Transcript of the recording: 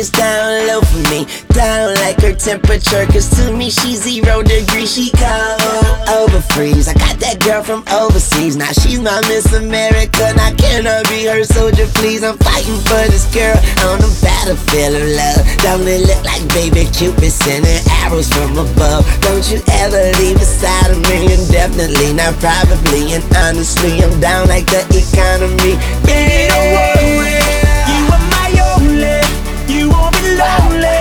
it's down low for me. Down like her temperature, cause to me she's 0 degrees, she cold. Over freeze, I got that girl from overseas. Now she's my Miss America, now can I be her soldier please? I'm fighting for this girl on the battlefield of love. Don't it look like baby Cupid sending arrows from above? Don't you ever leave beside of me, and definitely not probably. And honestly, I'm down like the economy. Baby, don't worry, you are my only. You won't be lonely.